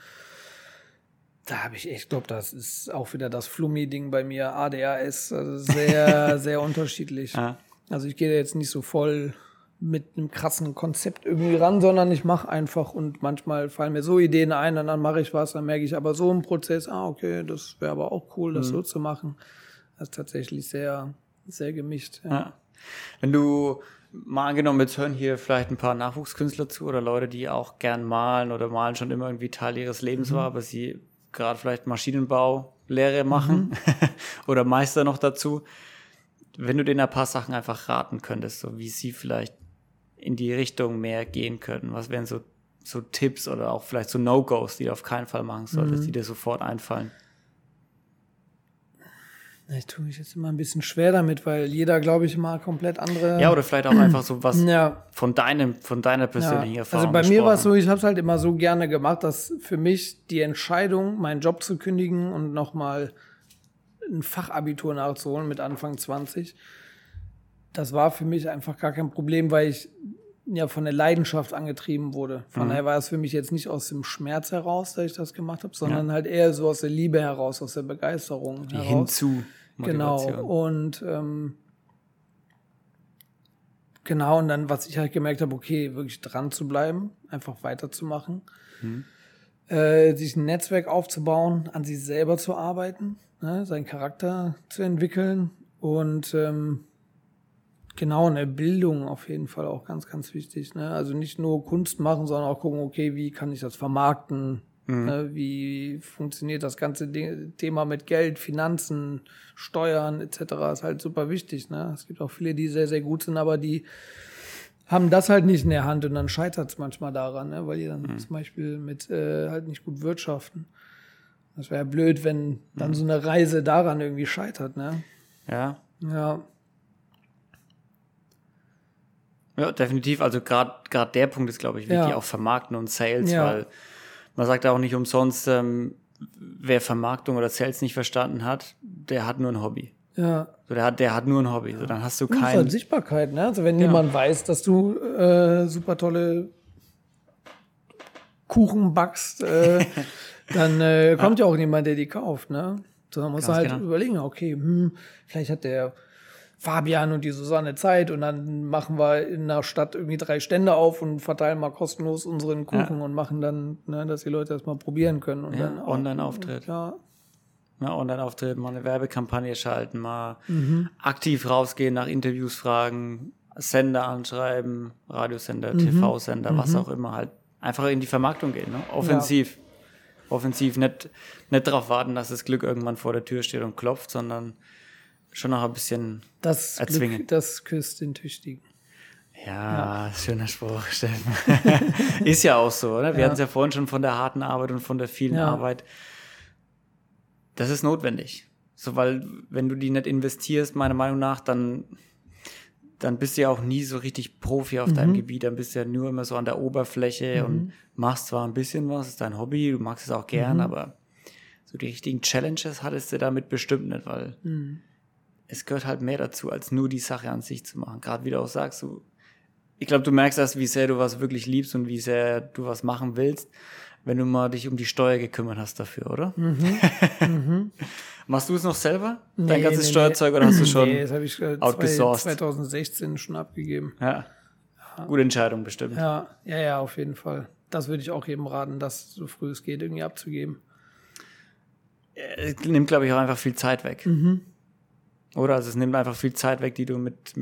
Da habe ich glaube, das ist auch wieder das Flummi-Ding bei mir, ADHS, also sehr, sehr unterschiedlich. Also ich gehe jetzt nicht so voll mit einem krassen Konzept irgendwie ran, sondern ich mache einfach und manchmal fallen mir so Ideen ein und dann mache ich was, dann merke ich aber so im Prozess, okay, das wäre aber auch cool, das so zu machen. Das ist tatsächlich sehr, sehr gemischt. Ja. Wenn du mal angenommen, jetzt hören hier vielleicht ein paar Nachwuchskünstler zu oder Leute, die auch gern malen oder malen schon immer irgendwie Teil ihres Lebens war, aber sie gerade vielleicht Maschinenbaulehre machen oder Meister noch dazu. Wenn du denen ein paar Sachen einfach raten könntest, so wie sie vielleicht in die Richtung mehr gehen können, was wären so Tipps oder auch vielleicht so No-Gos, die du auf keinen Fall machen solltest, die dir sofort einfallen? Ich tue mich jetzt immer ein bisschen schwer damit, weil jeder, glaube ich, mal komplett andere... Ja, oder vielleicht auch einfach so was von deiner persönlichen Erfahrung. Also bei mir war es so, ich habe es halt immer so gerne gemacht, dass für mich die Entscheidung, meinen Job zu kündigen und nochmal ein Fachabitur nachzuholen mit Anfang 20, das war für mich einfach gar kein Problem, weil ich ja von der Leidenschaft angetrieben wurde. Von daher war es für mich jetzt nicht aus dem Schmerz heraus, dass ich das gemacht habe, sondern halt eher so aus der Liebe heraus, aus der Begeisterung die heraus. Motivation. Genau. Und und dann, was ich halt gemerkt habe, okay, wirklich dran zu bleiben, einfach weiterzumachen, sich ein Netzwerk aufzubauen, an sich selber zu arbeiten, ne, seinen Charakter zu entwickeln und eine Bildung auf jeden Fall auch ganz, ganz wichtig. Ne? Also nicht nur Kunst machen, sondern auch gucken, okay, wie kann ich das vermarkten? Ne? Wie funktioniert das ganze Thema mit Geld, Finanzen, Steuern etc. ist halt super wichtig. Ne? Es gibt auch viele, die sehr, sehr gut sind, aber die haben das halt nicht in der Hand und dann scheitert es manchmal daran, ne? Weil die dann zum Beispiel mit halt nicht gut wirtschaften. Das wäre blöd, wenn dann so eine Reise daran irgendwie scheitert. Ne? Ja. Ja. Ja, definitiv. Also gerade der Punkt ist, glaube ich, wichtig, auch Vermarkten und Sales, weil man sagt auch nicht umsonst, wer Vermarktung oder Sales nicht verstanden hat, der hat nur ein Hobby. Ja. So, der hat nur ein Hobby. So, dann hast du Das ist halt Sichtbarkeit, ne? Also wenn niemand weiß, dass du super tolle Kuchen backst, dann kommt ja auch niemand, der die kauft, ne? So, man muss halt überlegen, okay, vielleicht hat der Fabian und die Susanne Zeit und dann machen wir in der Stadt irgendwie 3 Stände auf und verteilen mal kostenlos unseren Kuchen und machen dann, ne, dass die Leute das mal probieren können. Und dann Online-Auftritt. Online-Auftritt, mal eine Werbekampagne schalten, mal aktiv rausgehen, nach Interviews fragen, Sender anschreiben, Radiosender, TV-Sender, was auch immer, halt einfach in die Vermarktung gehen, ne? Offensiv. Offensiv, nicht darauf warten, dass das Glück irgendwann vor der Tür steht und klopft, sondern schon noch ein bisschen erzwingen. Glück, das küsst den Tüchtigen. Ja, schöner Spruch, Steffen. Ist ja auch so, oder? Wir hatten es ja vorhin schon von der harten Arbeit und von der vielen Arbeit. Das ist notwendig. So, weil wenn du die nicht investierst, meiner Meinung nach, dann bist du ja auch nie so richtig Profi auf deinem Gebiet. Dann bist du ja nur immer so an der Oberfläche und machst zwar ein bisschen was, ist dein Hobby, du magst es auch gern, aber so die richtigen Challenges hattest du damit bestimmt nicht, weil es gehört halt mehr dazu, als nur die Sache an sich zu machen. Gerade wie du auch sagst, ich glaube, du merkst erst, wie sehr du was wirklich liebst und wie sehr du was machen willst, wenn du mal dich um die Steuer gekümmert hast dafür, oder? Machst du es noch selber? Dein ganzes Steuerzeug oder hast du schon das habe ich outgesourced? 2016 schon abgegeben. Ja. Gute Entscheidung bestimmt. Ja, auf jeden Fall. Das würde ich auch jedem raten, das so früh es geht irgendwie abzugeben. Es nimmt, glaube ich, auch einfach viel Zeit weg. Oder? Also es nimmt einfach viel Zeit weg, die du mit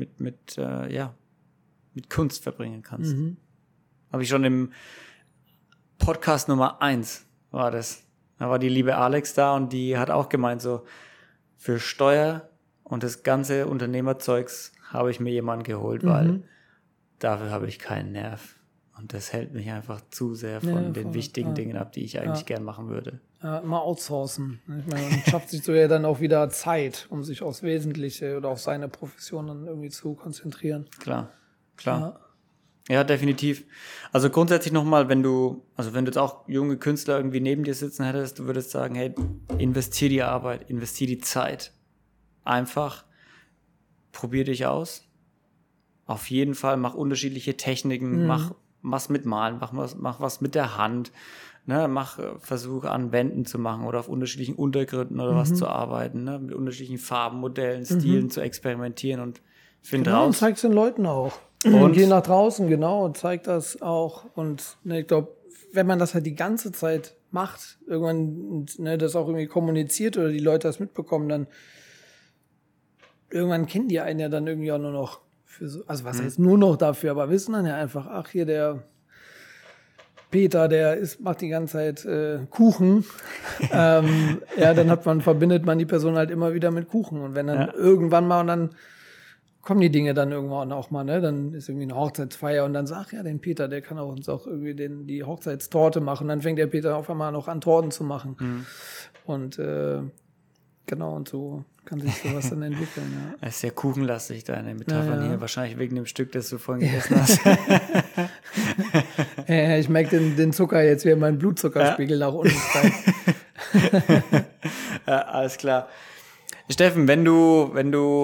Kunst verbringen kannst. Habe ich schon im Podcast Nummer 1 war das. Da war die liebe Alex da und die hat auch gemeint, so für Steuer und das ganze Unternehmerzeugs habe ich mir jemanden geholt, weil dafür habe ich keinen Nerv. Und das hält mich einfach zu sehr von den wichtigen Dingen ab, die ich eigentlich gern machen würde. Ja, immer outsourcen. Ich meine, man schafft sich so ja dann auch wieder Zeit, um sich aufs Wesentliche oder auf seine Profession dann irgendwie zu konzentrieren. Klar. Ja, definitiv. Also grundsätzlich nochmal, wenn du jetzt auch junge Künstler irgendwie neben dir sitzen hättest, du würdest sagen, hey, investier die Arbeit, investier die Zeit. Einfach probier dich aus. Auf jeden Fall mach unterschiedliche Techniken, mach was mit Malen, mach was mit der Hand, ne, versuch an Wänden zu machen oder auf unterschiedlichen Untergründen oder was zu arbeiten, ne, mit unterschiedlichen Farben, Modellen, Stilen zu experimentieren und find raus. Und zeig's den Leuten auch. Und geh nach draußen, genau, und zeig das auch. Und ich glaube, wenn man das halt die ganze Zeit macht, irgendwann das auch irgendwie kommuniziert oder die Leute das mitbekommen, dann irgendwann kennen die einen ja dann irgendwie auch nur noch für so, also was heißt nur noch dafür, aber wissen dann ja einfach, ach hier der Peter, macht die ganze Zeit Kuchen. Dann verbindet man die Person halt immer wieder mit Kuchen. Und wenn dann irgendwann mal, und dann kommen die Dinge dann irgendwann auch mal, ne? Dann ist irgendwie eine Hochzeitsfeier und dann sagt, den Peter, der kann uns auch irgendwie die Hochzeitstorte machen. Dann fängt der Peter auf einmal noch an, Torten zu machen. Und genau, und so kann sich sowas dann entwickeln. Ja. Das ist sehr kuchenlastig, deine Metaphern hier. Wahrscheinlich wegen dem Stück, das du vorhin gegessen hast. Ich merke den Zucker jetzt, wie mein Blutzuckerspiegel nach unten steigt. Ja, alles klar. Steffen, wenn du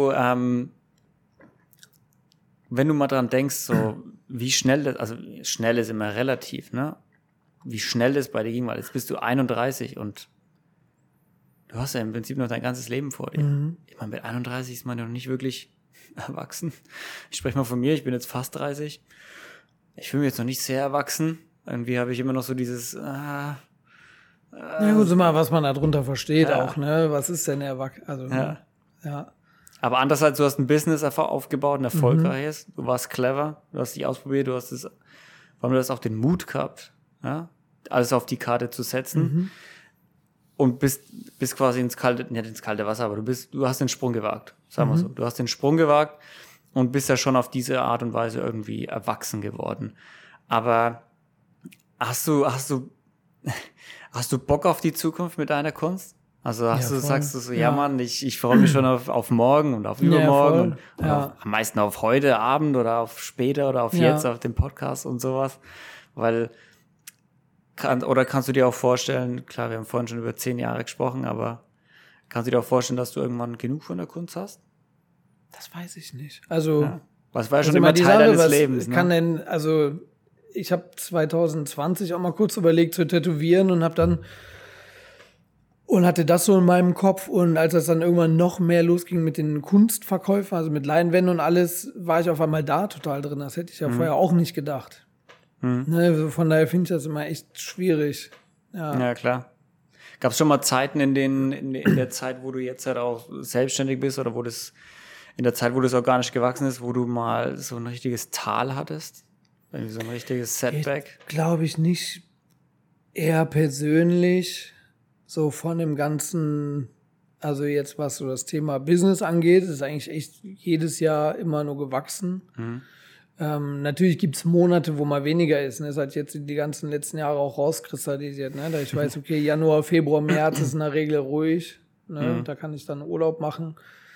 mal dran denkst, so wie schnell das, also schnell ist immer relativ, ne? Wie schnell das bei dir ging, weil jetzt bist du 31 und du hast ja im Prinzip noch dein ganzes Leben vor dir. Ich meine, mit 31 ist man ja noch nicht wirklich erwachsen. Ich spreche mal von mir, ich bin jetzt fast 30. Ich fühle mich jetzt noch nicht sehr erwachsen. Irgendwie habe ich immer noch so dieses ja gut, mal, was man da drunter versteht auch, ne? Was ist denn erwachsen? Also, ja. Aber andererseits, du hast ein Business aufgebaut, ein erfolgreiches. Du warst clever, du hast dich ausprobiert, du hast auch den Mut gehabt, ja? Alles auf die Karte zu setzen. Und bist quasi nicht ins kalte Wasser, aber du hast den Sprung gewagt, sagen wir so. Du hast den Sprung gewagt und bist ja schon auf diese Art und Weise irgendwie erwachsen geworden. Aber hast du Bock auf die Zukunft mit deiner Kunst? Also voll. sagst du so, ja Mann, ich freue mich schon auf morgen und auf übermorgen und am meisten auf heute Abend oder auf später oder auf jetzt, auf den Podcast und sowas. Weil, kannst du dir auch vorstellen, klar, wir haben vorhin schon über 10 Jahre gesprochen, aber kannst du dir auch vorstellen, dass du irgendwann genug von der Kunst hast? Das weiß ich nicht. Also, was war schon immer Teil deines Lebens, ne? Kann denn, also, ich habe 2020 auch mal kurz überlegt zu tätowieren und hatte das so in meinem Kopf, und als das dann irgendwann noch mehr losging mit den Kunstverkäufen, also mit Leinwänden und alles, war ich auf einmal da total drin. Das hätte ich ja vorher auch nicht gedacht. Ne, von daher finde ich das immer echt schwierig. Ja, klar. Gab es schon mal Zeiten in der Zeit, wo du jetzt halt auch selbstständig bist oder in der Zeit, wo das organisch gewachsen ist, wo du mal so ein richtiges Tal hattest? Irgendwie so ein richtiges Setback? Glaube ich nicht. Eher persönlich, so von dem ganzen, also jetzt was so das Thema Business angeht, ist eigentlich echt jedes Jahr immer nur gewachsen. Natürlich gibt's Monate, wo mal weniger ist. Ne? Das hat jetzt die ganzen letzten Jahre auch rauskristallisiert. Ne? Da ich weiß, okay, Januar, Februar, März ist in der Regel ruhig. Ne? Da kann ich dann Urlaub machen.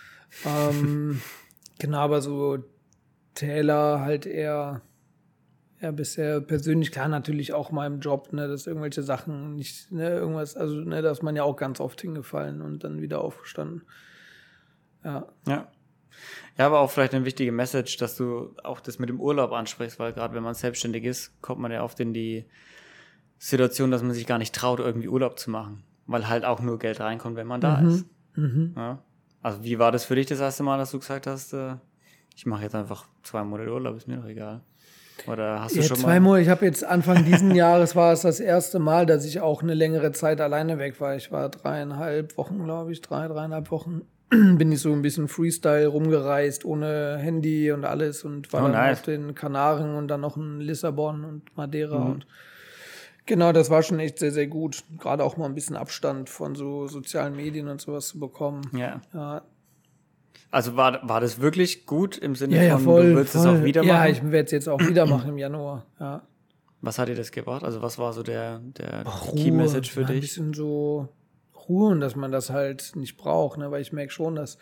Genau, aber so Täler halt eher bisher persönlich, klar, natürlich auch mal im Job, ne, dass irgendwelche Sachen nicht, ne, irgendwas, also, ne, da ist man ja auch ganz oft hingefallen und dann wieder aufgestanden. Ja. Ja, aber auch vielleicht eine wichtige Message, dass du auch das mit dem Urlaub ansprichst, weil gerade wenn man selbstständig ist, kommt man ja oft in die Situation, dass man sich gar nicht traut, irgendwie Urlaub zu machen, weil halt auch nur Geld reinkommt, wenn man da ist. Ja. Also wie war das für dich das erste Mal, dass du gesagt hast, ich mache jetzt einfach 2 Monate Urlaub, ist mir doch egal? Oder hast du schon 2 Monate, ich habe jetzt Anfang diesen Jahres war es das erste Mal, dass ich auch eine längere Zeit alleine weg war. Ich war 3,5 Wochen, glaube ich, 3,5 Wochen. Bin ich so ein bisschen Freestyle rumgereist, ohne Handy und alles, und war dann auf den Kanaren und dann noch in Lissabon und Madeira und genau, das war schon echt sehr, sehr gut. Gerade auch mal ein bisschen Abstand von so sozialen Medien und sowas zu bekommen. Ja. Also war das wirklich gut im Sinne von, voll, du willst es auch wieder machen? Ja, ich werde es jetzt auch wieder machen im Januar, ja. Was hat dir das gebracht? Also was war so der Key Message für dich? Ein bisschen so Ruhe, und dass man das halt nicht braucht, ne? Weil ich merke schon, dass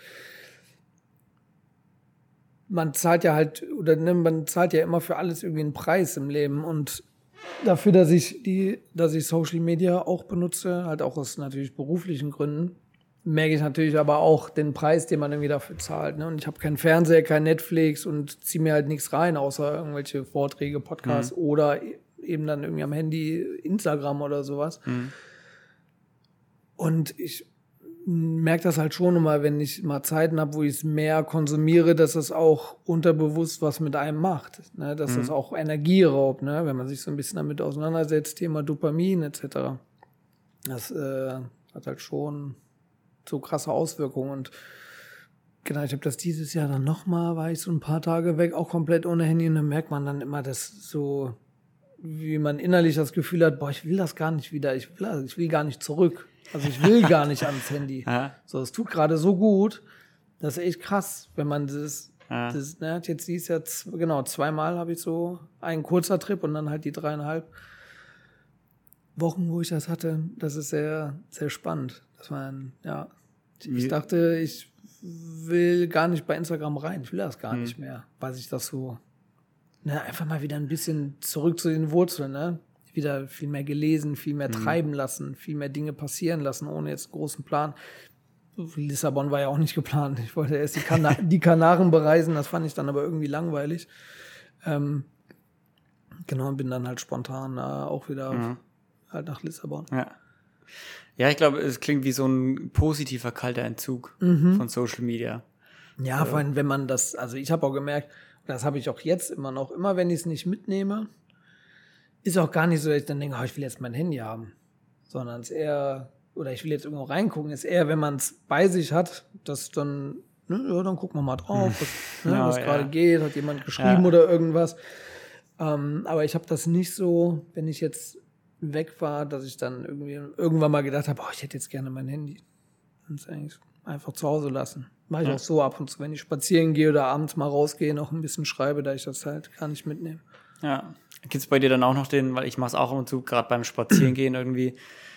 man zahlt ja halt, oder ne, man zahlt ja immer für alles irgendwie einen Preis im Leben, und dafür, dass ich Social Media auch benutze, halt auch aus natürlich beruflichen Gründen, merke ich natürlich aber auch den Preis, den man irgendwie dafür zahlt. Ne? Und ich habe keinen Fernseher, kein Netflix und ziehe mir halt nichts rein, außer irgendwelche Vorträge, Podcasts oder eben dann irgendwie am Handy Instagram oder sowas. Und ich merke das halt schon immer, wenn ich mal Zeiten habe, wo ich es mehr konsumiere, dass es auch unterbewusst was mit einem macht. Ne? Dass das auch Energie raubt, ne? Wenn man sich so ein bisschen damit auseinandersetzt, Thema Dopamin etc. Das hat halt schon so krasse Auswirkungen. Und genau, ich habe das dieses Jahr dann nochmal, war ich so ein paar Tage weg, auch komplett ohne Handy, und dann merkt man dann immer, dass so, wie man innerlich das Gefühl hat, boah, ich will das gar nicht wieder, ich will gar nicht zurück. Also ich will gar nicht ans Handy. So, es tut gerade so gut, das ist echt krass, wenn man das ne, jetzt dieses Jahr, genau, 2-mal habe ich so einen kurzer Trip und dann halt die 3,5 Wochen, wo ich das hatte. Das ist sehr, sehr spannend. Das war ich dachte, ich will gar nicht bei Instagram rein. Ich will das gar nicht mehr, weil sich das so, ne, einfach mal wieder ein bisschen zurück zu den Wurzeln, ne? Wieder viel mehr gelesen, viel mehr treiben lassen, viel mehr Dinge passieren lassen, ohne jetzt großen Plan. Lissabon war ja auch nicht geplant. Ich wollte erst die Kanaren bereisen, das fand ich dann aber irgendwie langweilig. Genau, und bin dann halt spontan auch wieder halt nach Lissabon. Ja, ich glaube, es klingt wie so ein positiver, kalter Entzug von Social Media. Ja, vor allem, wenn man das, also ich habe auch gemerkt, das habe ich auch jetzt immer noch, immer wenn ich es nicht mitnehme, ist auch gar nicht so, dass ich dann denke, ich will jetzt mein Handy haben, sondern es ist eher, oder ich will jetzt irgendwo reingucken, ist eher, wenn man es bei sich hat, dass dann, ne, ja, dann gucken wir mal drauf, was gerade geht, hat jemand geschrieben oder irgendwas. Aber ich habe das nicht so, wenn ich jetzt weg war, dass ich dann irgendwann mal gedacht habe, ich hätte jetzt gerne mein Handy. Und es eigentlich einfach zu Hause lassen. Mache ich auch so ab und zu, wenn ich spazieren gehe oder abends mal rausgehe, noch ein bisschen schreibe, da ich das halt gar nicht mitnehme. Ja. Gibt es bei dir dann auch noch weil ich mache es auch ab und zu, gerade beim Spazierengehen irgendwie,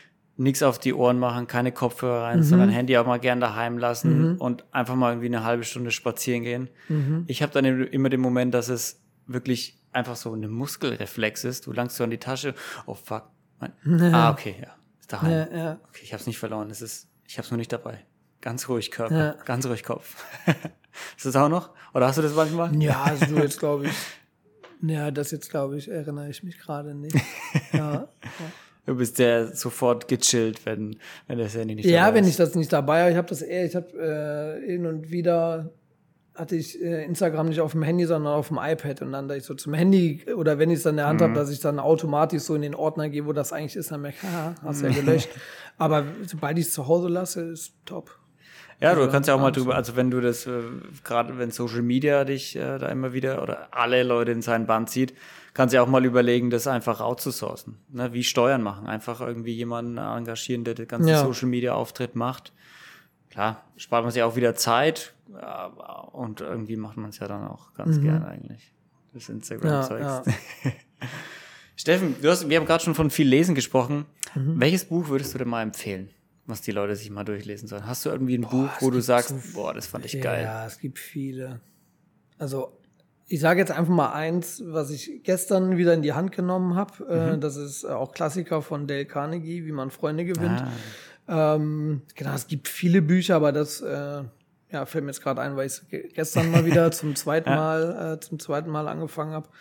nichts auf die Ohren machen, keine Kopfhörer rein, sondern Handy auch mal gern daheim lassen und einfach mal irgendwie eine halbe Stunde spazieren gehen. Ich habe dann immer den Moment, dass es wirklich einfach so eine Muskelreflex ist. Du langst so an die Tasche, oh fuck. Okay, ja, ist daheim. Ja. Okay, ich habe es nicht verloren, ich habe es nur nicht dabei. Ganz ruhig Körper, ganz ruhig Kopf. Ist das auch noch? Oder hast du das manchmal? Ja, also du jetzt glaube ich, erinnere ich mich gerade nicht. Ja. Du bist ja sofort gechillt, wenn das Handy nicht dabei ist. Ja, wenn ist. ich das nicht dabei habe. Ich habe hin und wieder hatte ich Instagram nicht auf dem Handy, sondern auf dem iPad. Und dann, da ich so zum Handy oder wenn ich es dann in der Hand habe, dass ich dann automatisch so in den Ordner gehe, wo das eigentlich ist, dann merke ich, hast ja gelöscht. Aber sobald ich es zu Hause lasse, ist top. Ja, du kannst ja auch mal drüber, also wenn du das, gerade wenn Social Media dich da immer wieder oder alle Leute in seinen Band zieht, kannst du ja auch mal überlegen, das einfach outzusourcen. Ne? Wie Steuern machen. Einfach irgendwie jemanden engagieren, der den ganzen Social Media Auftritt macht. Klar, spart man sich auch wieder Zeit und irgendwie macht man es ja dann auch ganz gern eigentlich. Das Instagram-Zeugs. Ja. Steffen, wir haben gerade schon von viel Lesen gesprochen. Welches Buch würdest du denn mal empfehlen, was die Leute sich mal durchlesen sollen? Hast du irgendwie ein Buch, wo du sagst, das fand ich geil? Ja, es gibt viele. Also ich sage jetzt einfach mal eins, was ich gestern wieder in die Hand genommen habe. Das ist auch Klassiker von Dale Carnegie, wie man Freunde gewinnt. Genau, es gibt viele Bücher, aber das fällt mir jetzt gerade ein, weil ich es gestern mal wieder zum zweiten Mal angefangen habe.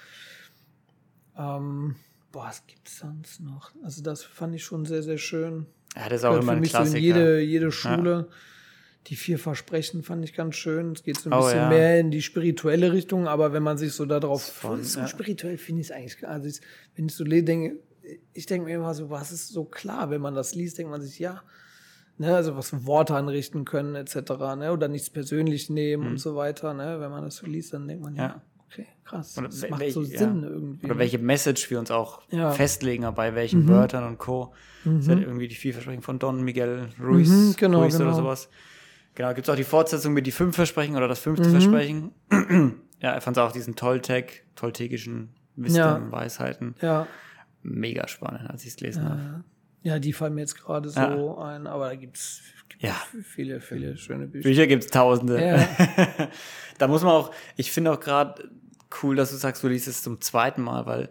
Was gibt's sonst noch? Also das fand ich schon sehr, sehr schön. Ja, das ist auch immer ein Klassiker. So in jede Schule. Ja. Die 4 Versprechen fand ich ganz schön. Es geht so ein bisschen mehr in die spirituelle Richtung, aber wenn man sich so darauf... So spirituell finde ich es eigentlich... Also wenn ich so denke, ich denke mir immer so, was ist so klar, wenn man das liest, denkt man sich, ja, ne, also was Worte anrichten können etc., ne, oder nichts persönlich nehmen und so weiter, ne, wenn man das so liest, dann denkt man, okay, krass, oder das macht so Sinn irgendwie. Oder welche Message wir uns auch festlegen, bei welchen Wörtern und Co. Das sind irgendwie die 4 Versprechen von Don Miguel Ruiz, Ruiz oder sowas. Genau, gibt es auch die Fortsetzung mit die 5 Versprechen oder das 5. Versprechen. Ja, er fand auch diesen toltegischen Wisdom, Weisheiten. Ja. Mega spannend, als ich es gelesen habe. Ja, die fallen mir jetzt gerade so ein, aber da gibt's viele, viele schöne Bücher. Bücher gibt's Tausende. Ja. Da muss man auch, ich finde auch gerade cool, dass du sagst, du liest es zum zweiten Mal, weil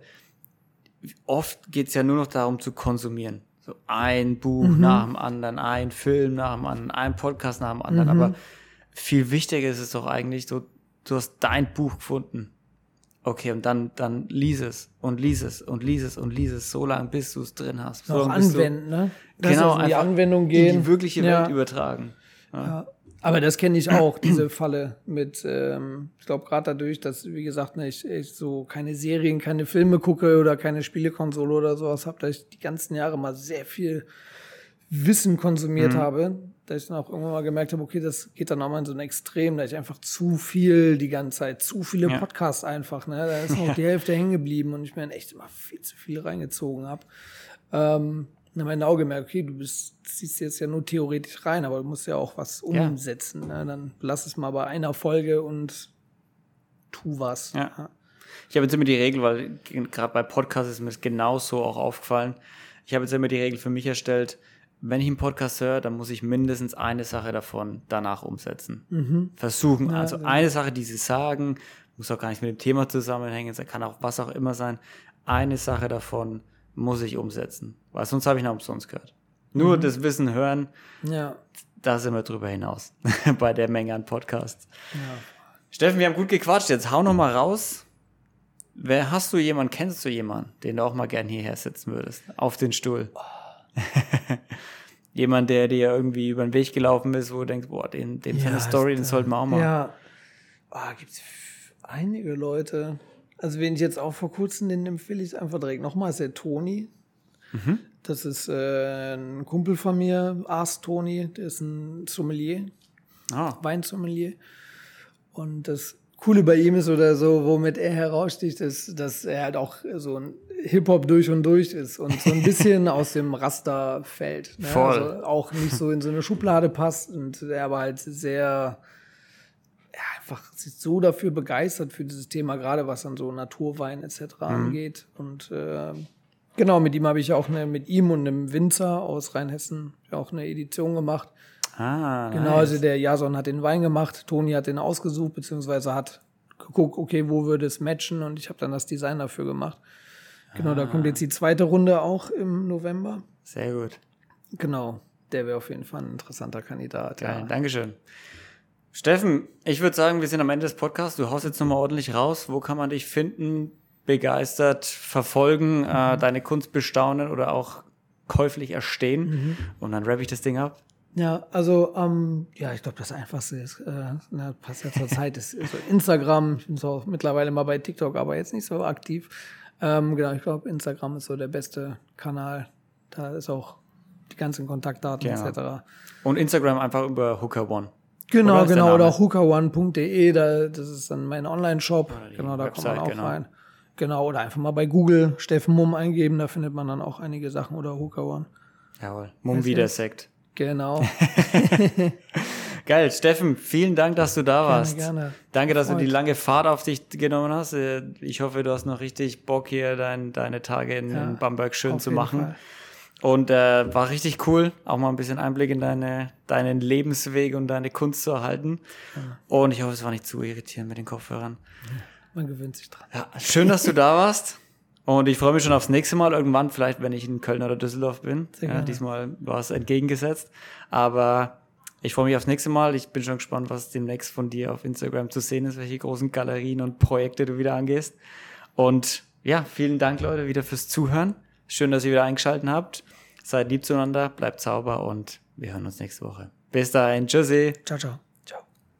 oft geht's ja nur noch darum zu konsumieren. So ein Buch nach dem anderen, ein Film nach dem anderen, ein Podcast nach dem anderen. Aber viel wichtiger ist es doch eigentlich, so, du hast dein Buch gefunden. Okay, und dann lies es und lies es und lies es und lies es so lange, bis du es drin hast. So auch anwenden, ne? Genau, in die Anwendung gehen. In die wirkliche Welt übertragen. Ja. Aber das kenne ich auch, diese Falle mit, ich glaube gerade dadurch, dass, wie gesagt, ich so keine Serien, keine Filme gucke oder keine Spielekonsole oder sowas habe, dass ich die ganzen Jahre mal sehr viel Wissen konsumiert habe, dass ich dann auch irgendwann mal gemerkt habe, okay, das geht dann auch mal in so ein Extrem, dass ich einfach zu viel die ganze Zeit, zu viele Podcasts einfach, ne, da ist noch die Hälfte hängen geblieben und ich mir dann echt immer viel zu viel reingezogen habe. Dann habe ich auch gemerkt, okay, du ziehst jetzt ja nur theoretisch rein, aber du musst ja auch was umsetzen, ne? Dann lass es mal bei einer Folge und tu was. Ja. Ich habe jetzt immer die Regel, weil gerade bei Podcasts ist mir das genauso auch aufgefallen, ich habe jetzt immer die Regel für mich erstellt, wenn ich einen Podcast höre, dann muss ich mindestens eine Sache davon danach umsetzen. Versuchen. Also eine Sache, die sie sagen, muss auch gar nicht mit dem Thema zusammenhängen, es kann auch was auch immer sein. Eine Sache davon muss ich umsetzen. Weil sonst habe ich noch umsonst gehört. Nur das Wissen hören, da sind wir drüber hinaus. Bei der Menge an Podcasts. Ja. Steffen, wir haben gut gequatscht. Jetzt hau noch mal raus. Kennst du jemanden, den du auch mal gern hierher setzen würdest? Auf den Stuhl. Jemand, der dir irgendwie über den Weg gelaufen ist, wo du denkst, den seine Story, den sollten wir auch mal. Ja, gibt's einige Leute. Also wen ich jetzt auch vor kurzem, den empfehle ich einfach direkt nochmal, ist der Toni. Das ist ein Kumpel von mir, Ars Toni, der ist ein Sommelier, Weinsommelier. Und das Coole bei ihm ist oder so, womit er heraussticht, ist, dass er halt auch so ein Hip-Hop durch und durch ist und so ein bisschen aus dem Raster fällt. Ne? Voll. Also auch nicht so in so eine Schublade passt und er aber halt sehr, einfach so dafür begeistert für dieses Thema, gerade was dann so Naturwein etc. angeht. Und Genau, mit ihm habe ich auch mit ihm und einem Winzer aus Rheinhessen auch eine Edition gemacht. Genau, nice. also der Jason hat den Wein gemacht, Toni hat den ausgesucht, beziehungsweise hat geguckt, okay, wo würde es matchen, und ich habe dann das Design dafür gemacht. Genau, da kommt jetzt die zweite Runde auch im November. Sehr gut. Genau, der wäre auf jeden Fall ein interessanter Kandidat. Geil, Ja. Dankeschön. Steffen, ich würde sagen, wir sind am Ende des Podcasts. Du haust jetzt nochmal ordentlich raus. Wo kann man dich finden, begeistert verfolgen, deine Kunst bestaunen oder auch käuflich erstehen? Und dann rappe ich das Ding ab. Ja, also, ja, ich glaube, das Einfachste ist, passt ja zur Zeit, ist so Instagram. Ich bin so auch mittlerweile mal bei TikTok, aber jetzt nicht so aktiv. Genau, ich glaube, Instagram ist so der beste Kanal. Da ist auch die ganzen Kontaktdaten etc. Und Instagram einfach über Hooker One. Genau, oder auch hookerone.de, das ist dann mein Online-Shop. Genau, da kommt man auch rein. Genau, oder einfach mal bei Google Steffen Mumm eingeben, da findet man dann auch einige Sachen, oder Hooker One. Jawohl, Mumm wie der Sekt. Genau. Geil, Steffen, vielen Dank, dass du da warst. Gerne. Danke, dass du die lange Fahrt auf dich genommen hast. Ich hoffe, du hast noch richtig Bock, hier deine Tage in Bamberg schön zu machen. Fall. Und war richtig cool, auch mal ein bisschen Einblick in deinen Lebensweg und deine Kunst zu erhalten. Ja. Und ich hoffe, es war nicht zu irritierend mit den Kopfhörern. Man gewöhnt sich dran. Ja, schön, dass du da warst. Und ich freue mich schon aufs nächste Mal irgendwann, vielleicht, wenn ich in Köln oder Düsseldorf bin. Ja, diesmal war es entgegengesetzt. Aber ich freue mich aufs nächste Mal. Ich bin schon gespannt, was demnächst von dir auf Instagram zu sehen ist, welche großen Galerien und Projekte du wieder angehst. Und ja, vielen Dank, Leute, wieder fürs Zuhören. Schön, dass ihr wieder eingeschaltet habt. Seid lieb zueinander, bleibt sauber und wir hören uns nächste Woche. Bis dahin, tschüssi. Ciao, ciao.